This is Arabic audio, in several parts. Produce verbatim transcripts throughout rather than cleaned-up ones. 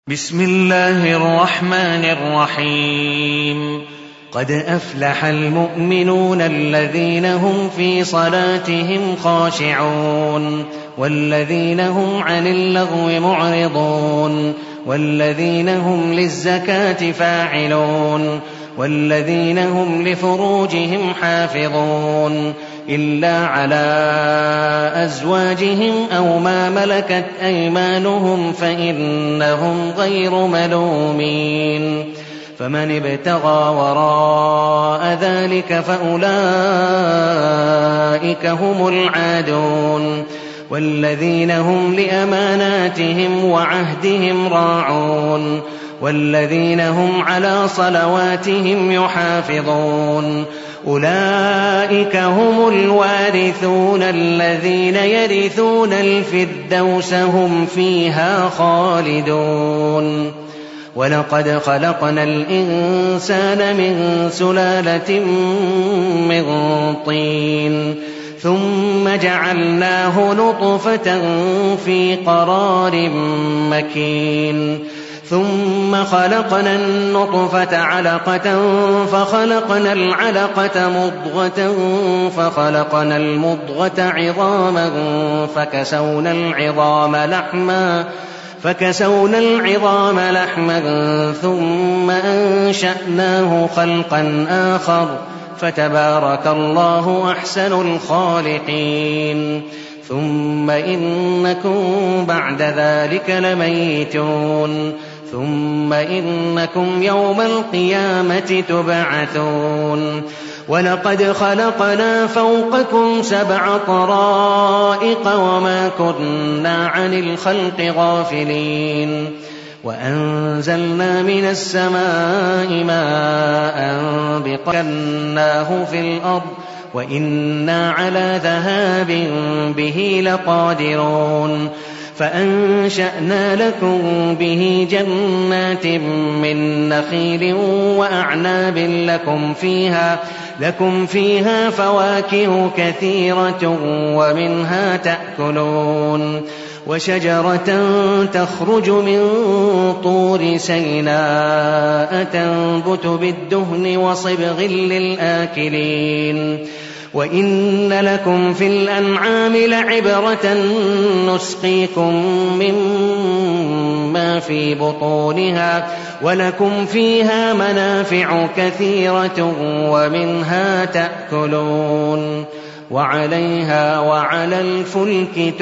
بسم الله الرحمن الرحيم قد أفلح المؤمنون الذين هم في صلاتهم خاشعون والذين هم عن اللغو معرضون والذين هم للزكاة فاعلون والذين هم لفروجهم حافظون إلا على أزواجهم أو ما ملكت أيمانهم فإنهم غير ملومين فمن ابتغى وراء ذلك فأولئك هم العادون والذين هم لأماناتهم وعهدهم راعون والذين هم على صلواتهم يحافظون أولئك هم الوارثون الذين يرثون الفردوس هم فيها خالدون ولقد خلقنا الإنسان من سلالة من طين ثم جعلناه نطفة في قرار مكين ثم خلقنا النطفة علقة فخلقنا العلقة مضغة فخلقنا المضغة عظاما فكسونا العظام لحما فكسونا العظام لحما ثم أنشأناه خلقا آخر فتبارك الله أحسن الخالقين ثم إنكم بعد ذلك لميتون ثم إنكم يوم القيامة تبعثون ولقد خلقنا فوقكم سبع طرائق وما كنا عن الخلق غافلين وأنزلنا من السماء ماء بقدرناه في الأرض وإنا على ذهاب به لقادرون فأنشأنا لكم به جنات من نخيل وأعناب لكم فيها, لكم فيها فواكه كثيرة ومنها تأكلون وشجرة تخرج من طور سيناء تنبت بالدهن وصبغ للآكلين وإن لكم في الأنعام لعبرة نسقيكم مما في بطونها ولكم فيها منافع كثيرة ومنها تأكلون وعليها وعلى الفلك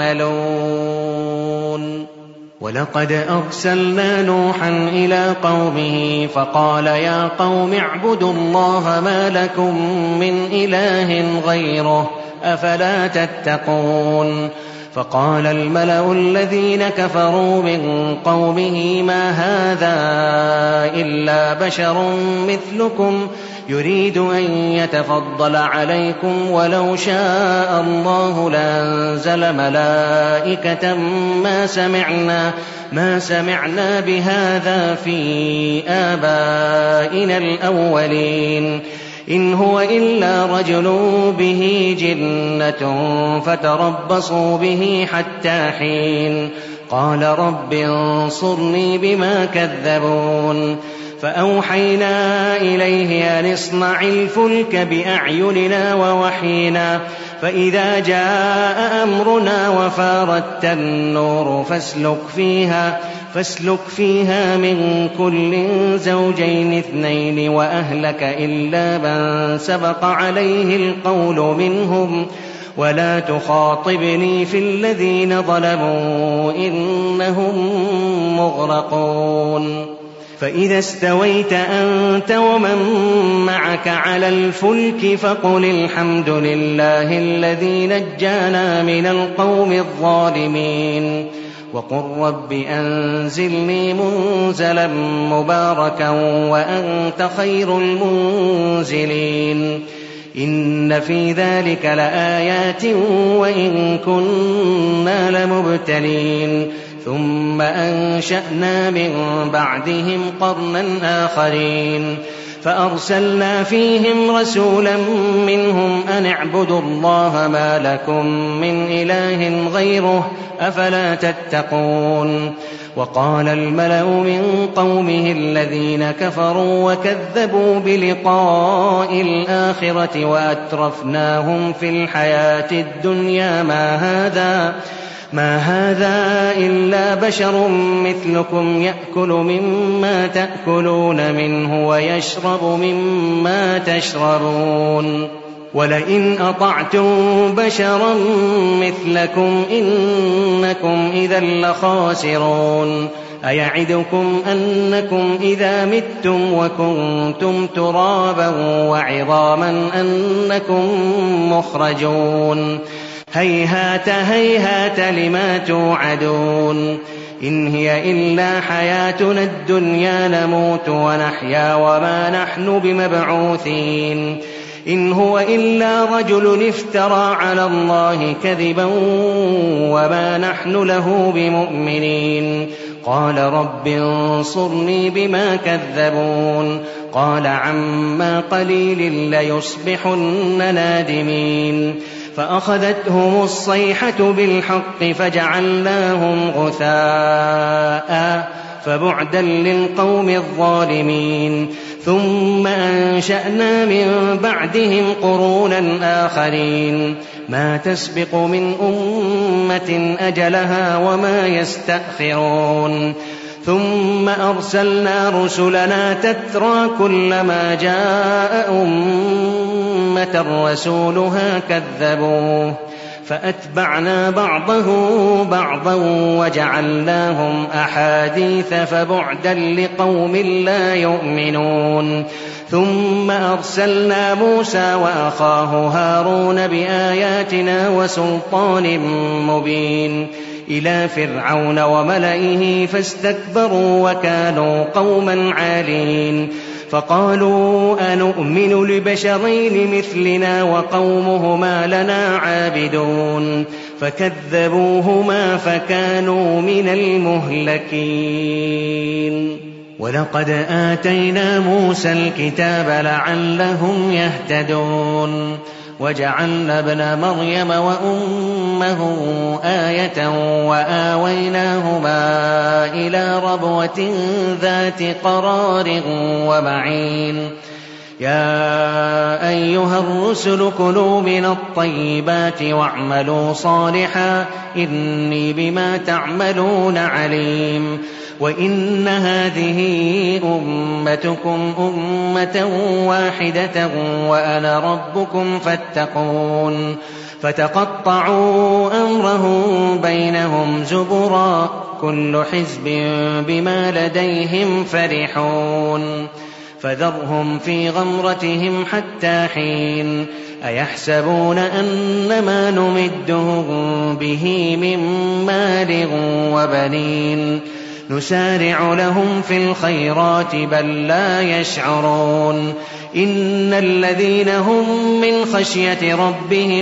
تحملون ولقد أرسلنا نوحا إلى قومه فقال يا قوم اعبدوا الله ما لكم من إله غيره أفلا تتقون فقال الملأ الذين كفروا من قومه ما هذا إلا بشر مثلكم يريد أن يتفضل عليكم ولو شاء الله لأنزل ملائكة ما سمعنا, ما سمعنا بهذا في آبائنا الأولين إن هو إلا رجل به جنة فتربصوا به حتى حين قال رب انصرني بما كذبون فأوحينا إليه أن اصنع الفلك بأعيننا ووحينا فإذا جاء أمرنا وفارت النور فاسلك فيها, فاسلك فيها من كل زوجين اثنين وأهلك إلا من سبق عليه القول منهم ولا تخاطبني في الذين ظلموا إنهم مغرقون فإذا استويت أنت ومن معك على الفلك فقل الحمد لله الذي نجانا من القوم الظالمين وقل رب أنزلني منزلا مباركا وأنت خير المنزلين إن في ذلك لآيات وإن كنا لمبتلين ثم أنشأنا من بعدهم قرنا آخرين فأرسلنا فيهم رسولا منهم أن اعبدوا الله ما لكم من إله غيره أفلا تتقون وقال الملأ من قومه الذين كفروا وكذبوا بلقاء الآخرة وأترفناهم في الحياة الدنيا ما هذا ما هذا إلا بشر مثلكم يأكل مما تأكلون منه ويشرب مما تشربون ولئن أطعتم بشرا مثلكم إنكم إذا لخاسرون أيعدكم أنكم إذا متم وكنتم ترابا وعظاما أنكم مخرجون هيهات هيهات لما توعدون إن هي إلا حياتنا الدنيا نموت ونحيا وما نحن بمبعوثين إن هو إلا رجل افترى على الله كذبا وما نحن له بمؤمنين قال رب انصرني بما كذبون قال عما قليل ليصبحن نادمين فأخذتهم الصيحة بالحق فجعلناهم غثاء فبعدا للقوم الظالمين ثم أنشأنا من بعدهم قرونا آخرين ما تسبق من أمة أجلها وما يستأخرون ثم أرسلنا رسلنا تترى كلما جاء أمة رسولها كذبوه فأتبعنا بعضهم بعضا وجعلناهم أحاديث فبعدا لقوم لا يؤمنون ثم أرسلنا موسى وأخاه هارون بآياتنا وسلطان مبين إلى فرعون وملئه فاستكبروا وكانوا قوما عالين فقالوا أنؤمن لبشرين مثلنا وقومهما لنا عابدون فكذبوهما فكانوا من المهلكين ولقد آتينا موسى الكتاب لعلهم يهتدون وجعلنا ابن مريم وأمه آية وآويناهما إلى ربوة ذات قرار ومعين يا أيها الرسل كلوا من الطيبات واعملوا صالحا إني بما تعملون عليم وإن هذه أمتكم أمة واحدة وأنا ربكم فاتقون فتقطعوا أمرهم بينهم زبرا كل حزب بما لديهم فرحون فذرهم في غمرتهم حتى حين أيحسبون أنما نمدهم به من مال وبنين نسارع لهم في الخيرات بل لا يشعرون إن الذين هم من خشية ربهم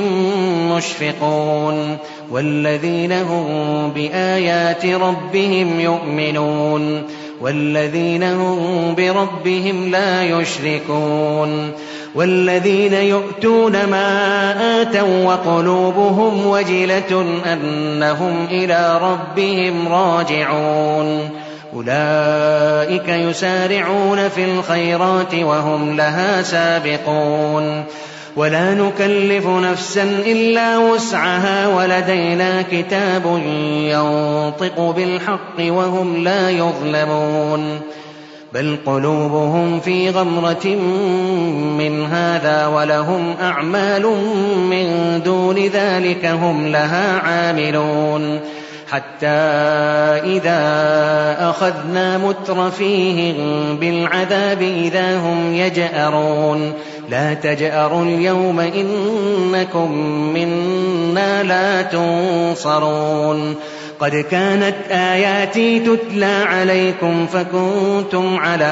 مشفقون والذين هم بآيات ربهم يؤمنون والذين هم بربهم لا يشركون والذين يؤتون ما آتوا وقلوبهم وجلة أنهم إلى ربهم راجعون أولئك يسارعون في الخيرات وهم لها سابقون ولا نكلف نفسا إلا وسعها ولدينا كتاب ينطق بالحق وهم لا يظلمون بل قلوبهم في غمرة من هذا ولهم أعمال من دون ذلك هم لها عاملون حتى إذا أخذنا مترفيهم بالعذاب إذا هم يجأرون لا تجأروا اليوم إنكم منا لا تنصرون قد كانت آياتي تتلى عليكم فكنتم على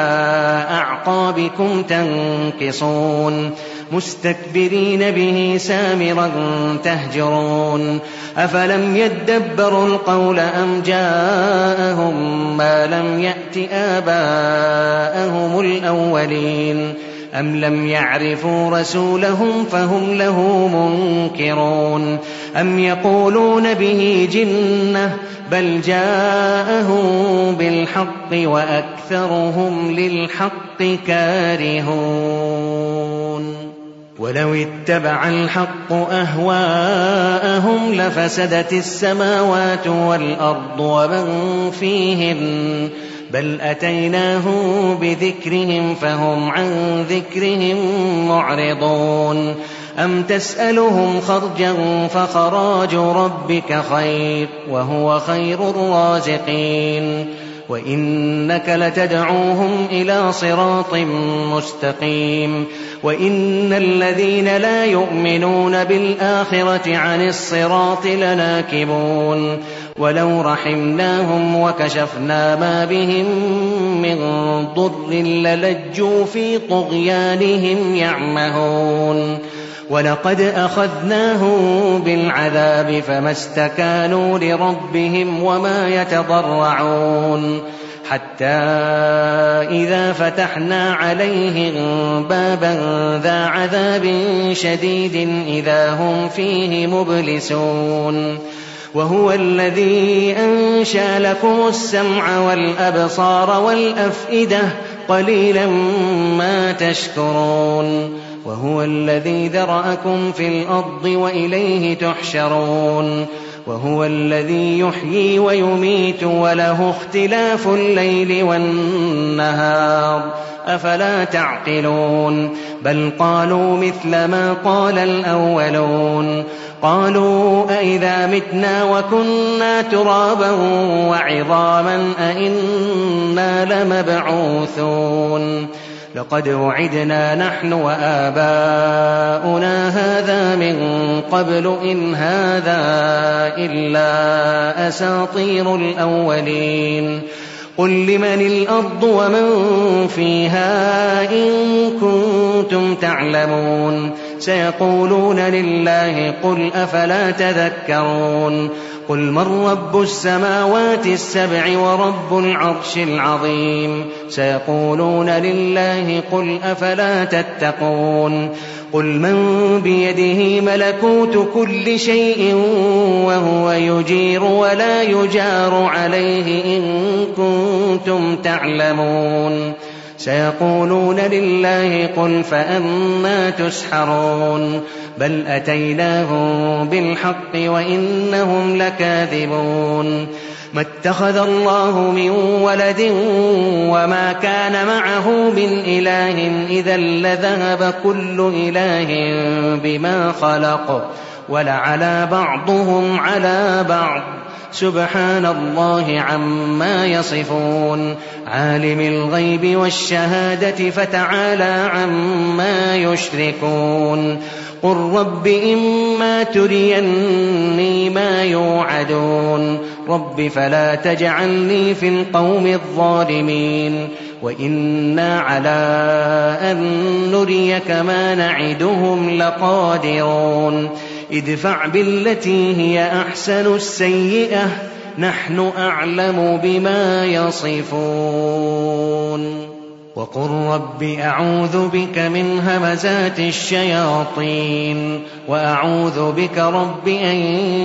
أعقابكم تنكصون مستكبرين به سامرا تهجرون أفلم يدبروا القول أم جاءهم ما لم يأت آباءهم الأولين أم لم يعرفوا رسولهم فهم له منكرون أم يقولون به جنة بل جاءهم بالحق وأكثرهم للحق كارهون ولو اتبع الحق أهواءهم لفسدت السماوات والأرض ومن فيهن بل أتيناهم بذكرهم فهم عن ذكرهم معرضون أم تسألهم خرجا فخراج ربك خير وهو خير الرازقين وإنك لتدعوهم إلى صراط مستقيم وإن الذين لا يؤمنون بالآخرة عن الصراط لناكبون ولو رحمناهم وكشفنا ما بهم من ضر للجوا في طغيانهم يعمهون ولقد أخذناهم بالعذاب فما استكانوا لربهم وما يتضرعون حتى إذا فتحنا عليهم بابا ذا عذاب شديد إذا هم فيه مبلسون وهو الذي أنشأ لكم السمع والأبصار والأفئدة قليلا ما تشكرون وهو الذي ذرأكم في الأرض وإليه تحشرون وهو الذي يحيي ويميت وله اختلاف الليل والنهار أفلا تعقلون بل قالوا مثل ما قال الأولون قالوا أئذا متنا وكنا ترابا وعظاما أئنا لمبعوثون لقد وعدنا نحن وآباؤنا هذا من قبل إن هذا إلا أساطير الأولين قل لمن الأرض ومن فيها إن كنتم تعلمون سيقولون لله قل أفلا تذكرون قل من رب السماوات السبع ورب العرش العظيم سيقولون لله قل أفلا تتقون قل من بيده ملكوت كل شيء وهو يجير ولا يجار عليه إن كنتم تعلمون سيقولون لله قل فأما تسحرون بل أتيناهم بالحق وإنهم لكاذبون ما اتخذ الله من ولد وما كان معه من إله إذا لذهب كل إله بما خلق ولعلى بعضهم على بعض سبحان الله عما يصفون عالم الغيب والشهادة فتعالى عما يشركون قل رب إما تريني ما يوعدون رب فلا تجعلني في القوم الظالمين وإنا على أن نريك ما نعدهم لقادرون ادفع بالتي هي أحسن السيئة نحن أعلم بما يصفون وقل رب أعوذ بك من همزات الشياطين وأعوذ بك رب أن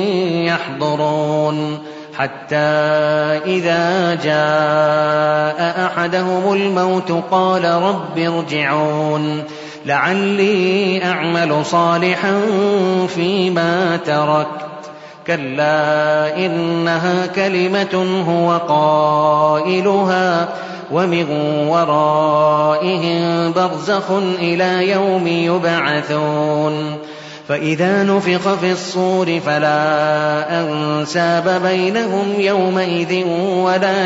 يحضرون حتى إذا جاء أحدهم الموت قال رب ارجعون لعلي أعمل صالحا فيما تركت كلا إنها كلمة هو قائلها ومن ورائهم برزخ إلى يوم يبعثون فإذا نفخ في الصور فلا أنساب بينهم يومئذ ولا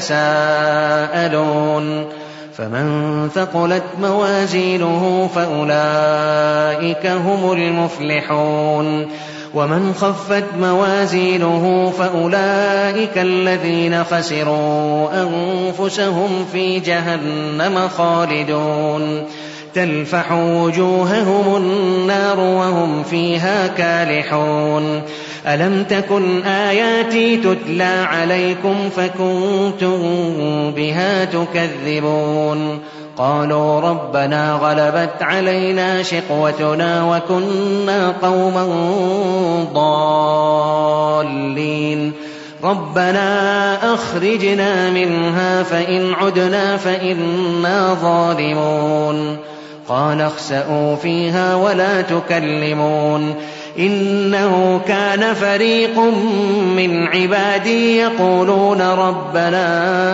يتساءلون فمن ثقلت موازينه فأولئك هم المفلحون ومن خفت موازينه فأولئك الذين خسروا أنفسهم في جهنم خالدون تلفح وجوههم النار وهم فيها كالحون ألم تكن آياتي تتلى عليكم فكنتم بها تكذبون قالوا ربنا غلبت علينا شقوتنا وكنا قوما ضالين ربنا أخرجنا منها فإن عدنا فإنا ظالمون قال اخسئوا فيها ولا تكلمون إنه كان فريق من عبادي يقولون ربنا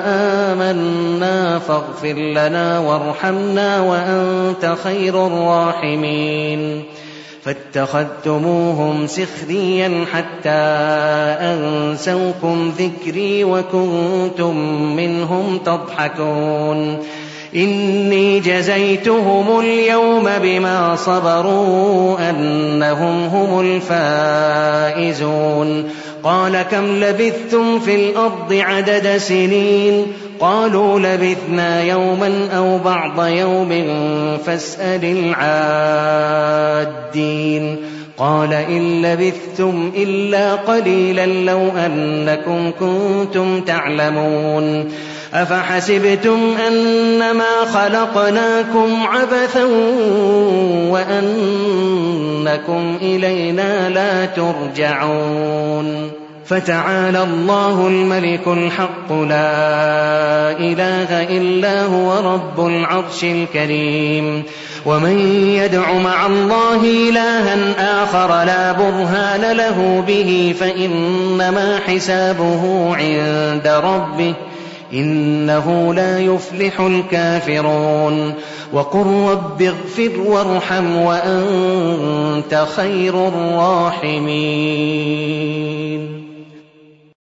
آمنا فاغفر لنا وارحمنا وأنت خير الراحمين فاتخذتموهم سخريا حتى أنسوكم ذكري وكنتم منهم تضحكون إني جزيتهم اليوم بما صبروا أنهم هم الفائزون قال كم لبثتم في الأرض عدد سنين قالوا لبثنا يوما أو بعض يوم فاسأل العادين قال إن لبثتم إلا قليلا لو أنكم كنتم تعلمون أفحسبتم أنما خلقناكم عبثا وأنكم إلينا لا ترجعون فتعالى الله الملك الحق لا إله إلا هو رب العرش الكريم ومن يدع مع الله إلها آخر لا برهان له به فإنما حسابه عند ربه إنه لا يفلح الكافرون وقل رب اغفر وارحم وأنت خير الراحمين